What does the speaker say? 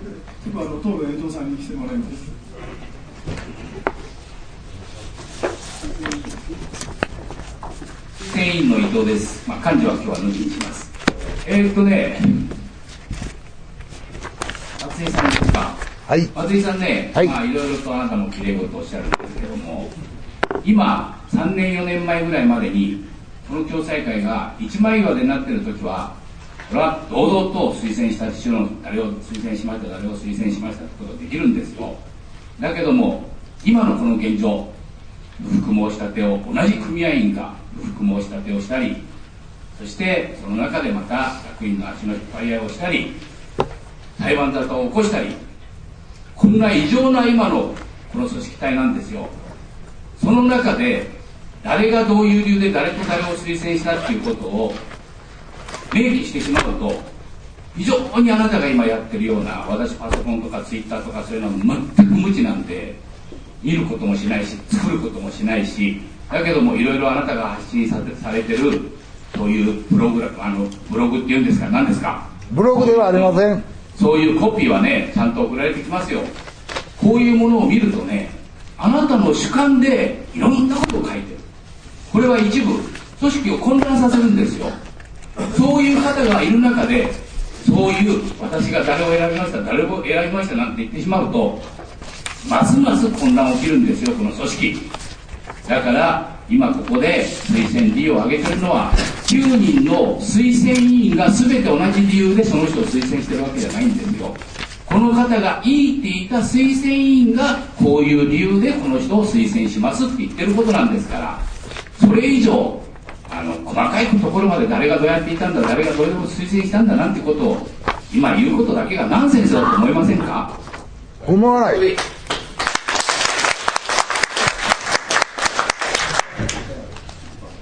東部江藤さんに来てもらいます。 委員の伊藤です。幹事は今日は抜きにします。松井さんですか。 はい。 松井さんね、 はい、 いろいろとあなたもきれい事をおっしゃるんですけども、今3年4年前ぐらいまでにこの共済会が一枚岩でなっている時は、これは堂々と推薦した人の誰を推薦しました誰を推薦しましたってことができるんですよ。だけども今のこの現状、不服申し立てを同じ組合員が不服申し立てをしたり、そしてその中でまた役員の足の引っ張り合いをしたり、裁判沙汰を起こしたり、こんな異常な今のこの組織体なんですよ。その中で誰がどういう理由で誰と誰を推薦したっていうことを明記してしまうと、非常にあなたが今やってるような、私パソコンとかツイッターとかそういうのは全く無知なんで、見ることもしないし作ることもしないし、だけどもいろいろあなたが発信されてるそういうブログっていうんですか、何ですか。 ブログではありません。 そういうコピーはねちゃんと送られてきますよ。こういうものを見るとね、あなたの主観でいろんなことを書いてる。これは一部組織を混乱させるんですよ。そういう方がいる中で、そういう私が誰を選びました誰を選びましたなんて言ってしまうと、ますます混乱起きるんですよ、この組織。だから今ここで推薦理由を挙げてるのは、9人の推薦委員が全て同じ理由でその人を推薦してるわけじゃないんですよ。この方がいいって言った推薦委員がこういう理由でこの人を推薦しますって言ってることなんですから、それ以上細かいところまで誰がどうやっていたんだ、誰がどれでも推薦したんだなんてことを今言うことだけがナンセンスだと思いませんか。 思わない。